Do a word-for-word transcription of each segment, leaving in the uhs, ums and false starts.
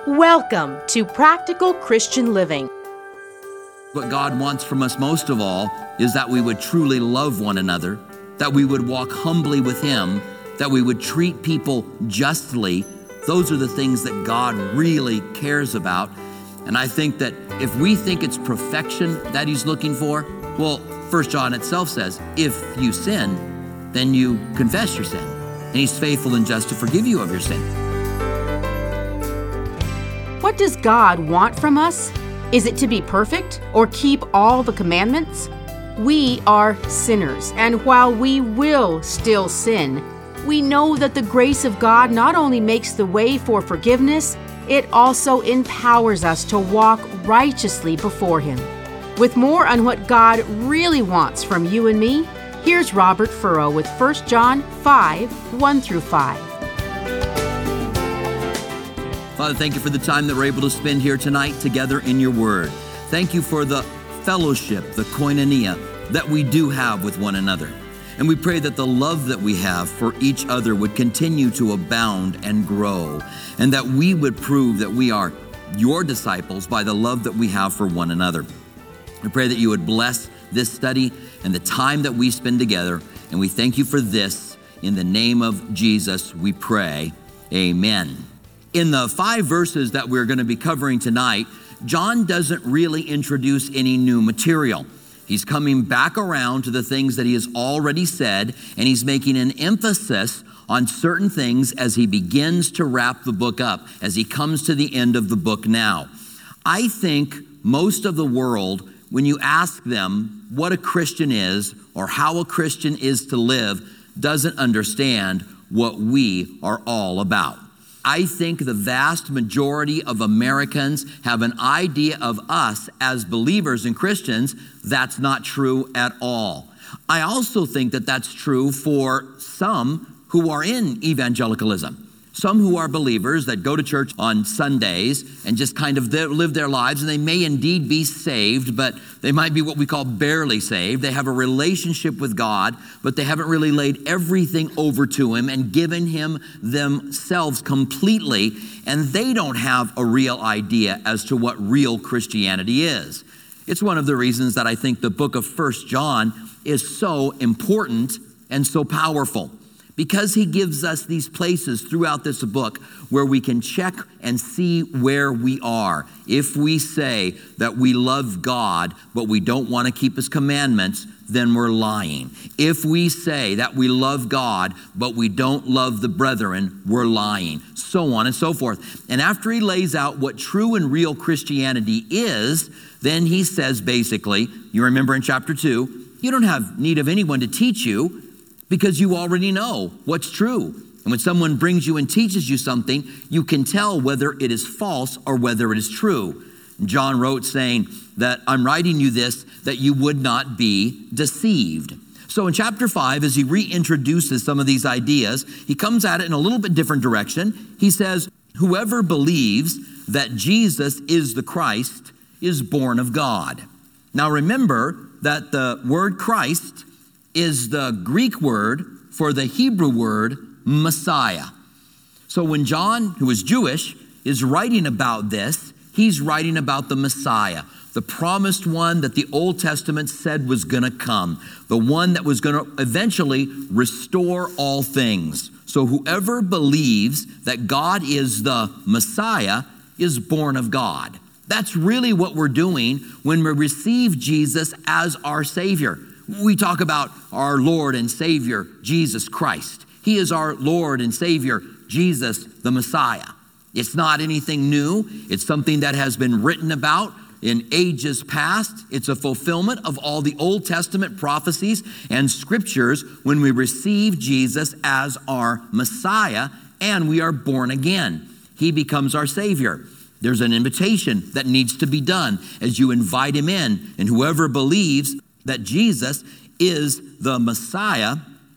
Welcome to Practical Christian Living. What God wants from us most of all is that we would truly love one another, that we would walk humbly with Him, that we would treat people justly. Those are the things that God really cares about. And I think that if we think it's perfection that He's looking for, well, First John itself says, if you sin, then you confess your sin, and He's faithful and just to forgive you of your sin. What does God want from us? Is it to be perfect or keep all the commandments? We are sinners, and while we will still sin, we know that the grace of God not only makes the way for forgiveness, it also empowers us to walk righteously before Him. With more on what God really wants from you and me, here's Robert Furrow with First John five, one through five. Father, thank you for the time that we're able to spend here tonight together in your word. Thank you for the fellowship, the koinonia, that we do have with one another. And we pray that the love that we have for each other would continue to abound and grow, and that we would prove that we are your disciples by the love that we have for one another. We pray that you would bless this study and the time that we spend together, and we thank you for this. In the name of Jesus, we pray. Amen. In the five verses that we're going to be covering tonight, John doesn't really introduce any new material. He's coming back around to the things that he has already said, and he's making an emphasis on certain things as he begins to wrap the book up, as he comes to the end of the book now. I think most of the world, when you ask them what a Christian is or how a Christian is to live, doesn't understand what we are all about. I think the vast majority of Americans have an idea of us as believers and Christians that's not true at all. I also think that that's true for some who are in evangelicalism. Some who are believers that go to church on Sundays and just kind of live their lives, and they may indeed be saved, but they might be what we call barely saved. They have a relationship with God, but they haven't really laid everything over to Him and given Him themselves completely, and they don't have a real idea as to what real Christianity is. It's one of the reasons that I think the book of First John is so important and so powerful, because he gives us these places throughout this book where we can check and see where we are. If we say that we love God, but we don't want to keep His commandments, then we're lying. If we say that we love God, but we don't love the brethren, we're lying. So on and so forth. And after he lays out what true and real Christianity is, then he says basically, you remember in chapter two, you don't have need of anyone to teach you, because you already know what's true. And when someone brings you and teaches you something, you can tell whether it is false or whether it is true. And John wrote saying that I'm writing you this, that you would not be deceived. So in chapter five, as he reintroduces some of these ideas, he comes at it in a little bit different direction. He says, whoever believes that Jesus is the Christ is born of God. Now remember that the word Christ is the Greek word for the Hebrew word Messiah. So when John, who is Jewish, is writing about this, he's writing about the Messiah, the promised one that the Old Testament said was going to come, the one that was going to eventually restore all things. So whoever believes that God is the Messiah is born of God. That's really what we're doing when we receive Jesus as our Savior. We talk about our Lord and Savior, Jesus Christ. He is our Lord and Savior, Jesus the Messiah. It's not anything new. It's something that has been written about in ages past. It's a fulfillment of all the Old Testament prophecies and scriptures when we receive Jesus as our Messiah and we are born again. He becomes our Savior. There's an invitation that needs to be done as you invite Him in, and whoever believes that Jesus is the Messiah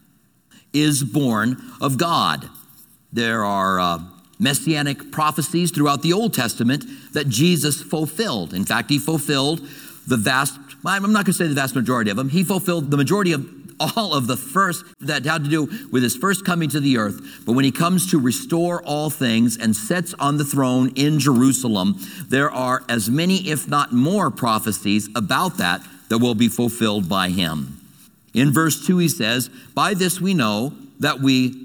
is born of God. There are uh, messianic prophecies throughout the Old Testament that Jesus fulfilled. In fact, He fulfilled the vast, I'm not going to say the vast majority of them. He fulfilled the majority of all of the first that had to do with his first coming to the earth. But when he comes to restore all things and sits on the throne in Jerusalem, there are as many, if not more, prophecies about that that will be fulfilled by him. In verse two, he says, by this we know that we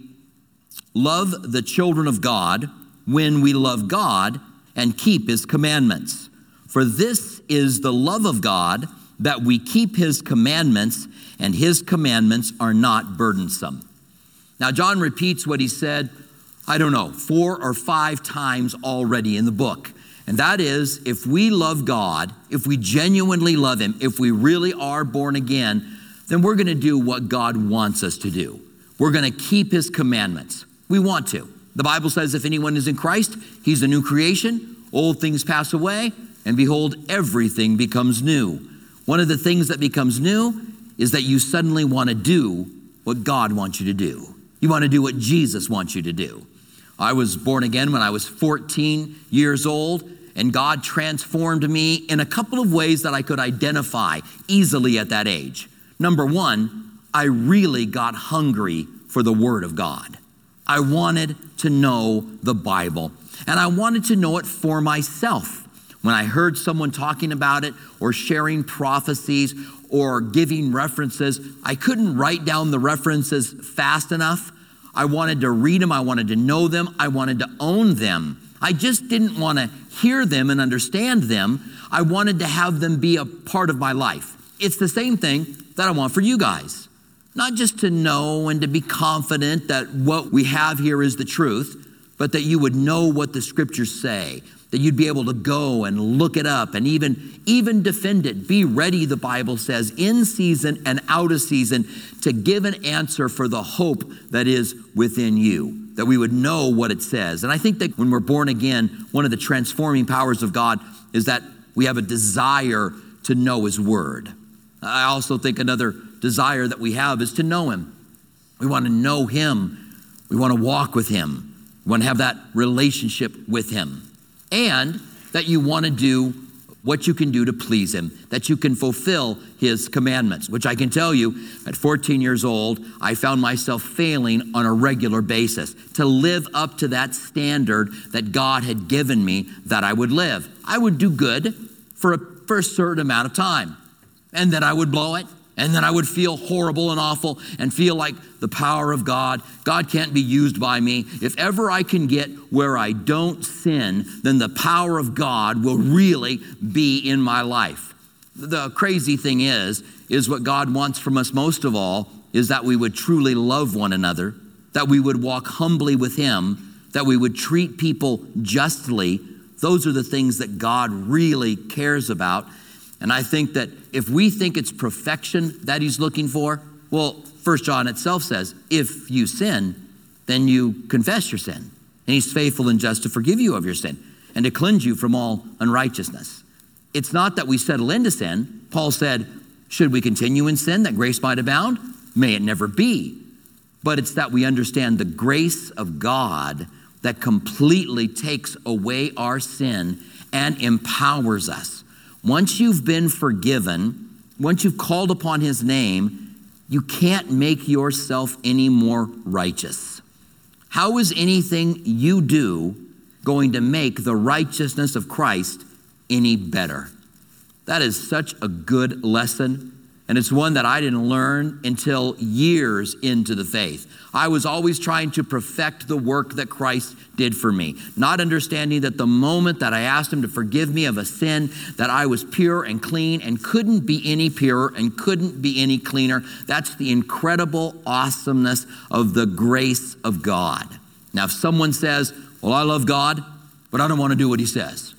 love the children of God when we love God and keep his commandments. For this is the love of God, that we keep his commandments, and his commandments are not burdensome. Now, John repeats what he said, I don't know, four or five times already in the book. And that is, if we love God, if we genuinely love him, if we really are born again, then we're going to do what God wants us to do. We're going to keep his commandments. We want to. The Bible says if anyone is in Christ, he's a new creation. Old things pass away, and behold, everything becomes new. One of the things that becomes new is that you suddenly want to do what God wants you to do. You want to do what Jesus wants you to do. I was born again when I was fourteen years old, and God transformed me in a couple of ways that I could identify easily at that age. Number one, I really got hungry for the Word of God. I wanted to know the Bible, and I wanted to know it for myself. When I heard someone talking about it or sharing prophecies or giving references, I couldn't write down the references fast enough. I wanted to read them. I wanted to know them. I wanted to own them. I just didn't want to hear them and understand them. I wanted to have them be a part of my life. It's the same thing that I want for you guys. Not just to know and to be confident that what we have here is the truth, but that you would know what the scriptures say, that you'd be able to go and look it up and even, even defend it. Be ready, the Bible says, in season and out of season to give an answer for the hope that is within you, that we would know what it says. And I think that when we're born again, one of the transforming powers of God is that we have a desire to know his word. I also think another desire that we have is to know him. We want to know him. We want to walk with him. We want to have that relationship with him. And that you want to do what you can do to please him, that you can fulfill his commandments, which I can tell you at fourteen years old, I found myself failing on a regular basis to live up to that standard that God had given me that I would live. I would do good for a, for a certain amount of time, and then I would blow it. And then I would feel horrible and awful and feel like the power of God, God can't be used by me. If ever I can get where I don't sin, then the power of God will really be in my life. The crazy thing is, is what God wants from us most of all is that we would truly love one another, that we would walk humbly with him, that we would treat people justly. Those are the things that God really cares about. And I think that if we think it's perfection that he's looking for, well, First John itself says, if you sin, then you confess your sin. And he's faithful and just to forgive you of your sin and to cleanse you from all unrighteousness. It's not that we settle into sin. Paul said, should we continue in sin that grace might abound? May it never be. But it's that we understand the grace of God that completely takes away our sin and empowers us. Once you've been forgiven, once you've called upon his name, you can't make yourself any more righteous. How is anything you do going to make the righteousness of Christ any better? That is such a good lesson. And it's one that I didn't learn until years into the faith. I was always trying to perfect the work that Christ did for me, not understanding that the moment that I asked him to forgive me of a sin, that I was pure and clean and couldn't be any purer and couldn't be any cleaner. That's the incredible awesomeness of the grace of God. Now, if someone says, well, I love God, but I don't want to do what he says,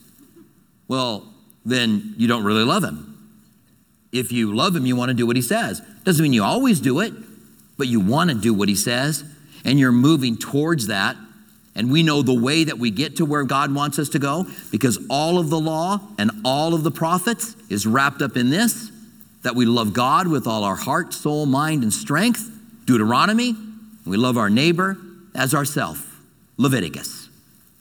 well, then you don't really love him. If you love him, you want to do what he says. Doesn't mean you always do it, but you want to do what he says, and you're moving towards that. And we know the way that we get to where God wants us to go, because all of the law and all of the prophets is wrapped up in this, that we love God with all our heart, soul, mind, and strength. Deuteronomy, we love our neighbor as ourselves. Leviticus.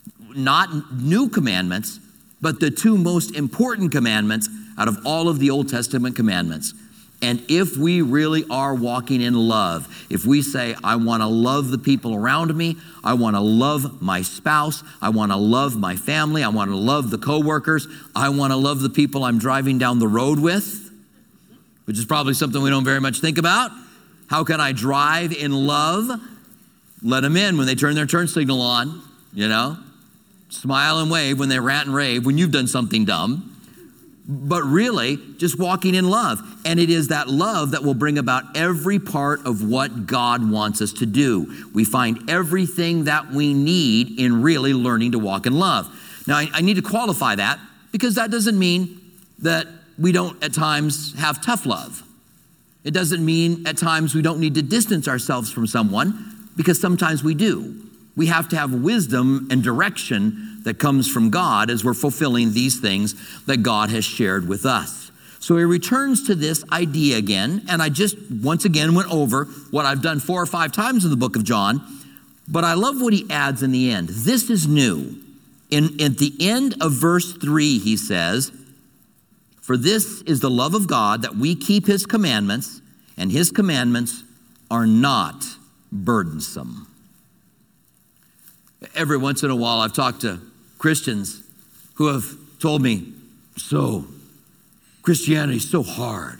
Not new commandments, but the two most important commandments out of all of the Old Testament commandments. And if we really are walking in love, if we say, I want to love the people around me, I want to love my spouse, I want to love my family, I want to love the coworkers, I want to love the people I'm driving down the road with, which is probably something we don't very much think about. How can I drive in love? Let them in when they turn their turn signal on, you know. Smile and wave when they rant and rave when you've done something dumb. But really, just walking in love. And it is that love that will bring about every part of what God wants us to do. We find everything that we need in really learning to walk in love. Now, I, I need to qualify that because that doesn't mean that we don't at times have tough love. It doesn't mean at times we don't need to distance ourselves from someone, because sometimes we do. We have to have wisdom and direction that comes from God as we're fulfilling these things that God has shared with us. So he returns to this idea again, and I just once again went over what I've done four or five times in the book of John, but I love what he adds in the end. This is new. In, at the end of verse three, he says, for this is the love of God, that we keep his commandments, and his commandments are not burdensome. Every once in a while, I've talked to Christians who have told me, so, Christianity is so hard,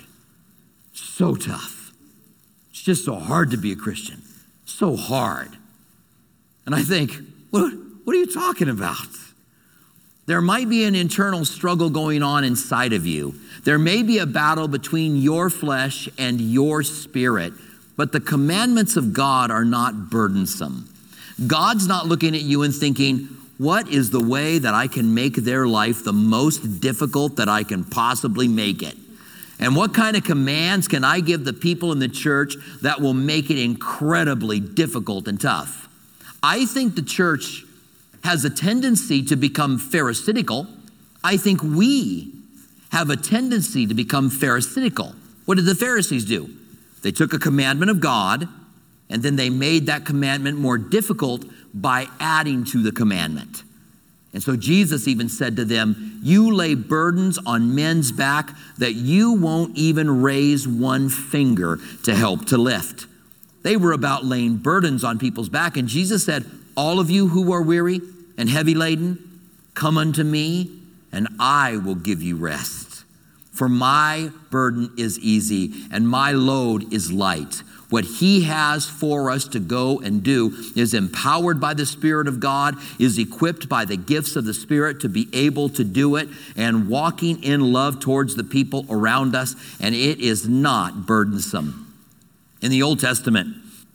so tough. It's just so hard to be a Christian, so hard. And I think, what, what are you talking about? There might be an internal struggle going on inside of you. There may be a battle between your flesh and your spirit, but the commandments of God are not burdensome. God's not looking at you and thinking, what is the way that I can make their life the most difficult that I can possibly make it? And what kind of commands can I give the people in the church that will make it incredibly difficult and tough? I think the church has a tendency to become pharisaical. I think we have a tendency to become pharisaical. What did the Pharisees do? They took a commandment of God, and then they made that commandment more difficult by adding to the commandment. And so Jesus even said to them, you lay burdens on men's back that you won't even raise one finger to help to lift. They were about laying burdens on people's back. And Jesus said, all of you who are weary and heavy laden, come unto me and I will give you rest. For my burden is easy and my load is light. What he has for us to go and do is empowered by the Spirit of God, is equipped by the gifts of the Spirit to be able to do it, and walking in love towards the people around us, and it is not burdensome. In the Old Testament,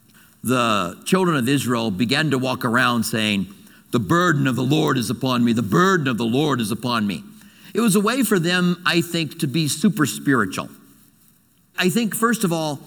the children of Israel began to walk around saying, the burden of the Lord is upon me, the burden of the Lord is upon me. It was a way for them, I think, to be super spiritual. I think, first of all,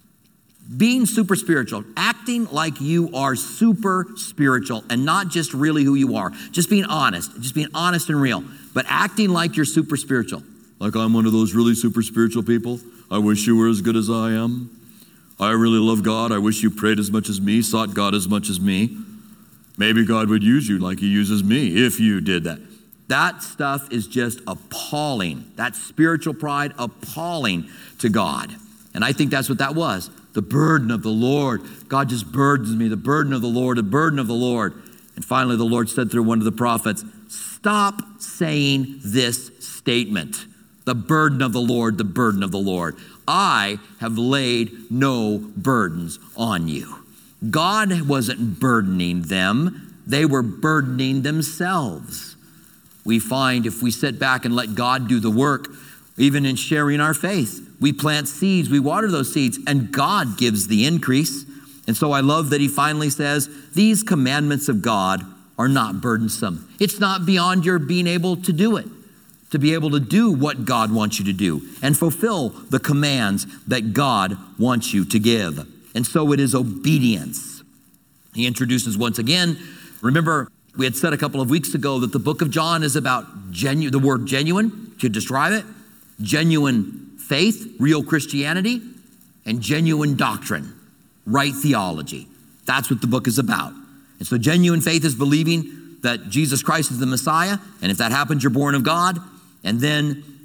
being super spiritual, acting like you are super spiritual and not just really who you are, just being honest, just being honest and real, but acting like you're super spiritual. Like I'm one of those really super spiritual people. I wish you were as good as I am. I really love God. I wish you prayed as much as me, sought God as much as me. Maybe God would use you like he uses me if you did that. That stuff is just appalling. That spiritual pride, appalling to God. And I think that's what that was. The burden of the Lord. God just burdens me. The burden of the Lord, the burden of the Lord. And finally, the Lord said through one of the prophets, stop saying this statement. The burden of the Lord, the burden of the Lord. I have laid no burdens on you. God wasn't burdening them. They were burdening themselves. We find if we sit back and let God do the work, even in sharing our faith, we plant seeds, we water those seeds, and God gives the increase. And so I love that he finally says, these commandments of God are not burdensome. It's not beyond your being able to do it, to be able to do what God wants you to do and fulfill the commands that God wants you to give. And so it is obedience. He introduces once again, remember, we had said a couple of weeks ago that the book of John is about genu- the word genuine, to describe it, genuine faith, real Christianity, and genuine doctrine, right theology. That's what the book is about. And so genuine faith is believing that Jesus Christ is the Messiah, and if that happens, you're born of God. And then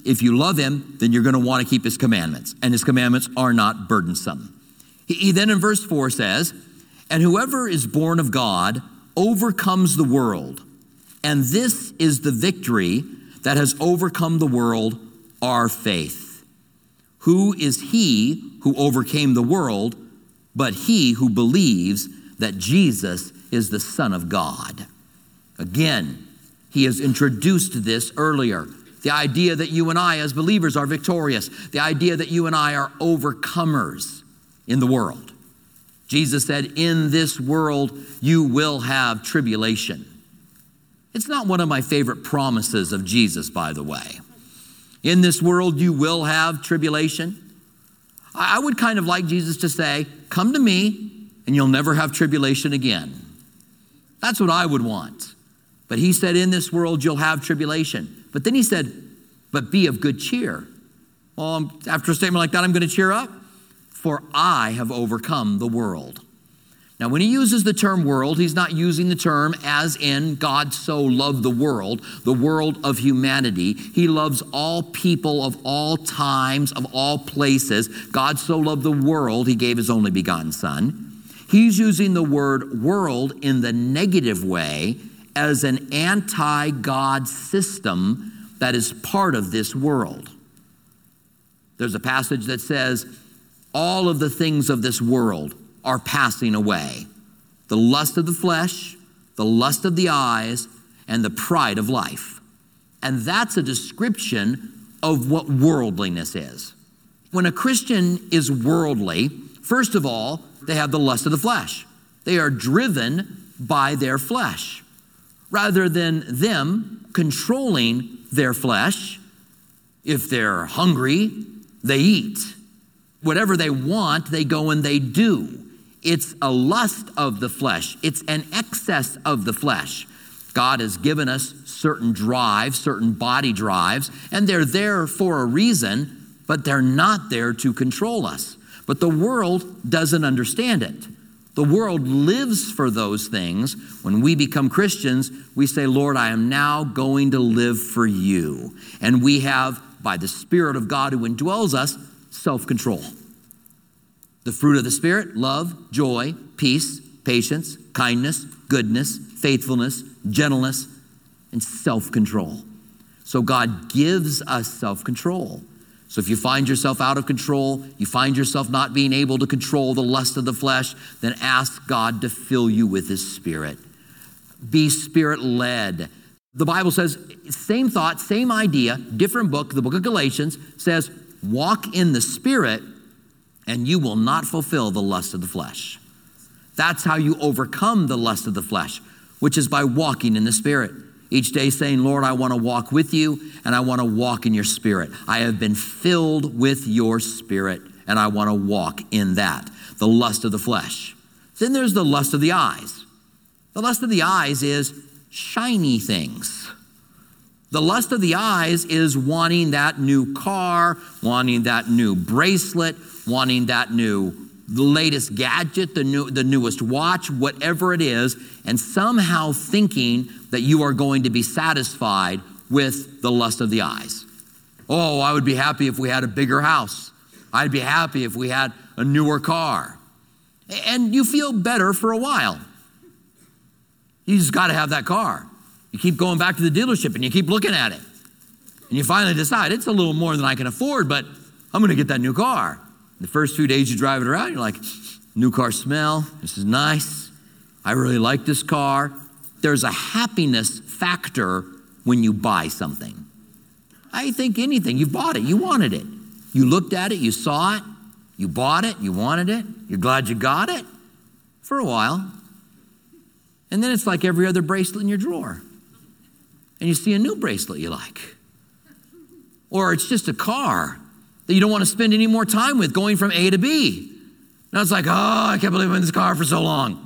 if you love him, then you're going to want to keep his commandments, and his commandments are not burdensome. He, he then in verse four says, and whoever is born of God overcomes the world, and this is the victory that has overcome the world, our faith. Who is he who overcame the world but he who believes that Jesus is the Son of God? Again, he has introduced this earlier. The idea that you and I as believers are victorious. The idea that you and I are overcomers in the world. Jesus said, in this world you will have tribulation. It's not one of my favorite promises of Jesus, by the way. In this world you will have tribulation. I would kind of like Jesus to say, come to me and you'll never have tribulation again. That's what I would want. But he said, in this world you'll have tribulation. But then he said, but be of good cheer. Well, after a statement like that, I'm going to cheer up. For I have overcome the world. Now, when he uses the term world, he's not using the term as in God so loved the world, the world of humanity. He loves all people of all times, of all places. God so loved the world, he gave his only begotten Son. He's using the word world in the negative way as an anti-God system that is part of this world. There's a passage that says, all of the things of this world are passing away. The lust of the flesh, the lust of the eyes, and the pride of life. And that's a description of what worldliness is. When a Christian is worldly, first of all, they have the lust of the flesh. They are driven by their flesh. Rather than them controlling their flesh, if they're hungry, they eat. Whatever they want, they go and they do. It's a lust of the flesh. It's an excess of the flesh. God has given us certain drives, certain body drives, and they're there for a reason, but they're not there to control us. But the world doesn't understand it. The world lives for those things. When we become Christians, we say, Lord, I am now going to live for you. And we have, by the Spirit of God who indwells us, self-control. The fruit of the Spirit, love, joy, peace, patience, kindness, goodness, faithfulness, gentleness, and self-control. So God gives us self-control. So if you find yourself out of control, you find yourself not being able to control the lust of the flesh, then ask God to fill you with his Spirit. Be Spirit-led. The Bible says, same thought, same idea, different book, the book of Galatians says, walk in the Spirit and you will not fulfill the lust of the flesh. That's how you overcome the lust of the flesh, which is by walking in the Spirit. Each day saying, Lord, I want to walk with you and I want to walk in your Spirit. I have been filled with your Spirit and I want to walk in that. The lust of the flesh. Then there's the lust of the eyes. The lust of the eyes is shiny things. The lust of the eyes is wanting that new car, wanting that new bracelet, wanting that new, the latest gadget, the new, the newest watch, whatever it is, and somehow thinking that you are going to be satisfied with the lust of the eyes. Oh, I would be happy if we had a bigger house. I'd be happy if we had a newer car. And you feel better for a while. You just got to have that car. You keep going back to the dealership and you keep looking at it. And you finally decide it's a little more than I can afford, but I'm going to get that new car. The first few days you drive it around, you're like, new car smell, this is nice. I really like this car. There's a happiness factor when you buy something. I think anything, you bought it, you wanted it. You looked at it, you saw it, you bought it, you wanted it, you're glad you got it for a while. And then it's like every other bracelet in your drawer. And you see a new bracelet you like. Or it's just a car that you don't want to spend any more time with going from A to B. Now it's like, oh, I can't believe I'm in this car for so long.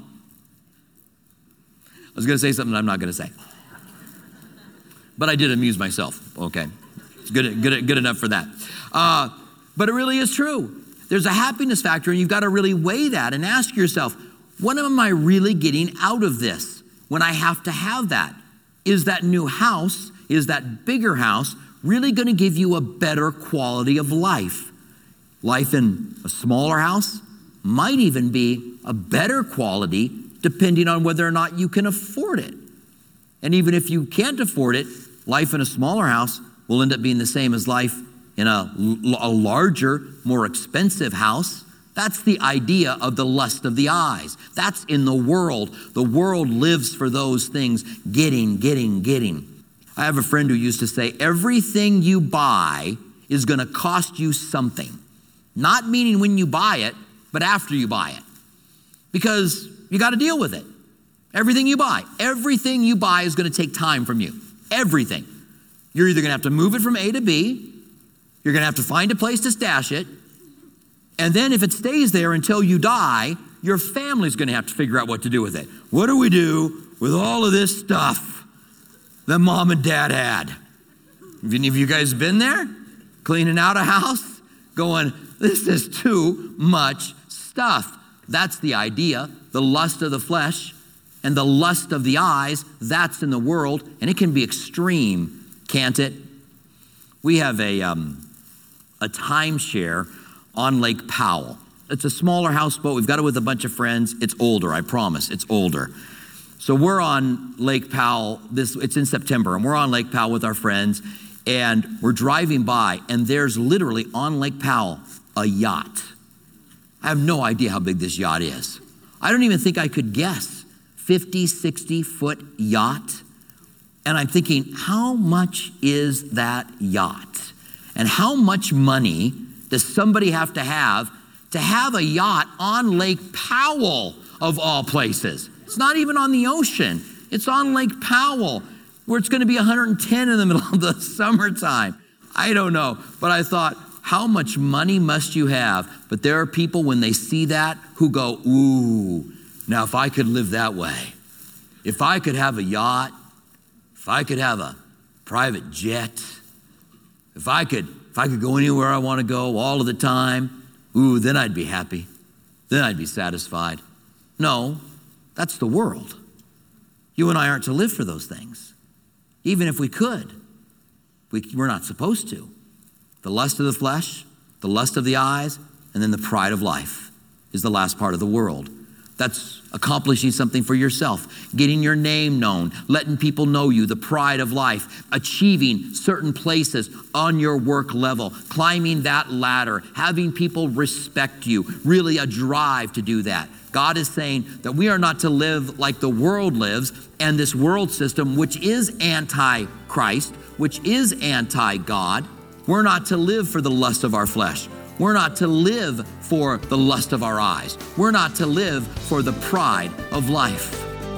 I was going to say something I'm not going to say. But I did amuse myself. Okay. It's good, good, good enough for that. Uh, but it really is true. There's a happiness factor, and you've got to really weigh that and ask yourself, what am I really getting out of this when I have to have that? Is that new house, is that bigger house really going to give you a better quality of life. Life in a smaller house might even be a better quality depending on whether or not you can afford it. And even if you can't afford it, life in a smaller house will end up being the same as life in a, a larger, more expensive house. That's the idea of the lust of the eyes. That's in the world. The world lives for those things, getting, getting, getting. I have a friend who used to say, everything you buy is going to cost you something. Not meaning when you buy it, but after you buy it. Because you got to deal with it. Everything you buy, everything you buy is going to take time from you. Everything. You're either going to have to move it from A to B, you're going to have to find a place to stash it, and then if it stays there until you die, your family's going to have to figure out what to do with it. What do we do with all of this stuff that mom and dad had? Have any of you guys been there? Cleaning out a house? Going, this is too much stuff. That's the idea. The lust of the flesh and the lust of the eyes, that's in the world, and it can be extreme, can't it? We have a, um, a timeshare on Lake Powell. It's a smaller houseboat. We've got it with a bunch of friends. It's older, I promise. It's older. So we're on Lake Powell. This it's in September, and we're on Lake Powell with our friends, and we're driving by, and there's literally on Lake Powell a yacht. I have no idea how big this yacht is. I don't even think I could guess. fifty, sixty foot yacht. And I'm thinking, how much is that yacht? And how much money does somebody have to have to have a yacht on Lake Powell, of all places? It's not even on the ocean. It's on Lake Powell, where it's going to be one hundred ten in the middle of the summertime. I don't know. But I thought, how much money must you have? But there are people, when they see that, who go, ooh, now if I could live that way, if I could have a yacht, if I could have a private jet, if I could if I could go anywhere I want to go all of the time, ooh, then I'd be happy. Then I'd be satisfied. No, that's the world. You and I aren't to live for those things. Even if we could, we, we're not supposed to. The lust of the flesh, the lust of the eyes, and then the pride of life is the last part of the world. That's accomplishing something for yourself, getting your name known, letting people know you, the pride of life, achieving certain places on your work level, climbing that ladder, having people respect you, really a drive to do that. God is saying that we are not to live like the world lives, and this world system, which is anti-Christ, which is anti-God. We're not to live for the lust of our flesh. We're not to live for the lust of our eyes. We're not to live for the pride of life.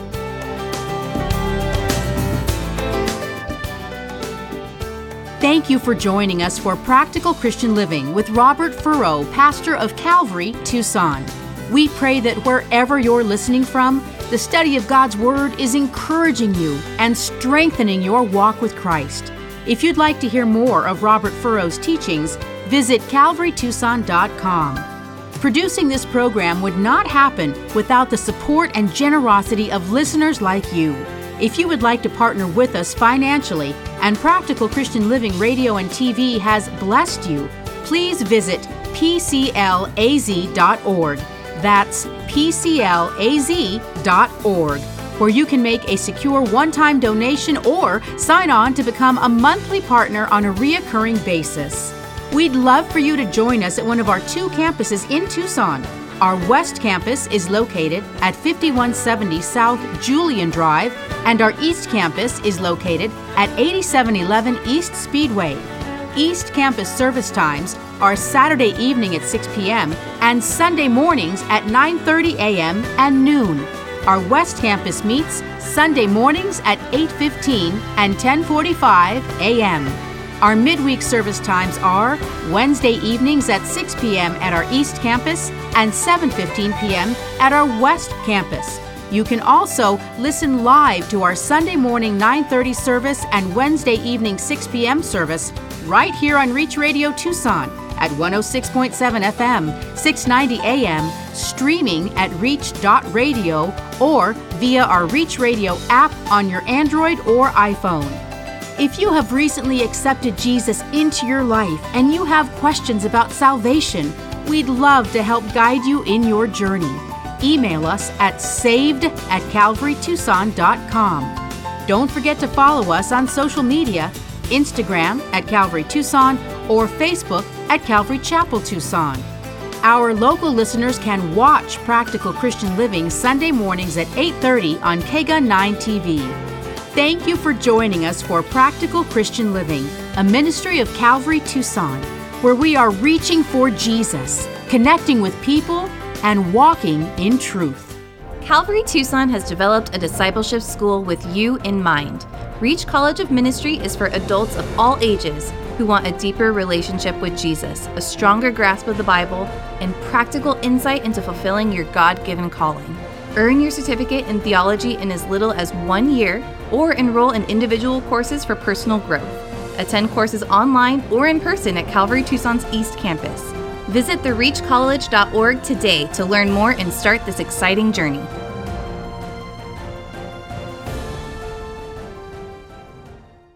Thank you for joining us for Practical Christian Living with Robert Furrow, pastor of Calvary, Tucson. We pray that wherever you're listening from, the study of God's Word is encouraging you and strengthening your walk with Christ. If you'd like to hear more of Robert Furrow's teachings, visit calvary tucson dot com. Producing this program would not happen without the support and generosity of listeners like you. If you would like to partner with us financially and Practical Christian Living Radio and T V has blessed you, please visit p c l a z dot org. That's p c l a z dot org, where you can make a secure one-time donation or sign on to become a monthly partner on a reoccurring basis. We'd love for you to join us at one of our two campuses in Tucson. Our West Campus is located at fifty-one seventy South Julian Drive, and our East Campus is located at eighty-seven eleven East Speedway. East Campus service times are Saturday evening at six p.m. and Sunday mornings at nine thirty a.m. and noon. Our West Campus meets Sunday mornings at eight fifteen and ten forty-five a.m. Our midweek service times are Wednesday evenings at six p.m. at our East Campus and seven fifteen p.m. at our West Campus. You can also listen live to our Sunday morning nine thirty service and Wednesday evening six p.m. service right here on Reach Radio Tucson at one oh six point seven F M, six ninety A M, streaming at reach dot radio or via our Reach Radio app on your Android or iPhone. If you have recently accepted Jesus into your life and you have questions about salvation, we'd love to help guide you in your journey. Email us at saved at calvary tucson dot com. Don't forget to follow us on social media, Instagram at Calvary Tucson or Facebook at Calvary Chapel Tucson. Our local listeners can watch Practical Christian Living Sunday mornings at eight thirty on K G U N nine T V. Thank you for joining us for Practical Christian Living, a ministry of Calvary Tucson, where we are reaching for Jesus, connecting with people, and walking in truth. Calvary Tucson has developed a discipleship school with you in mind. Reach College of Ministry is for adults of all ages who want a deeper relationship with Jesus, a stronger grasp of the Bible, and practical insight into fulfilling your God-given calling. Earn your certificate in theology in as little as one year, or enroll in individual courses for personal growth. Attend courses online or in person at Calvary Tucson's East Campus. Visit the reach college dot org today to learn more and start this exciting journey.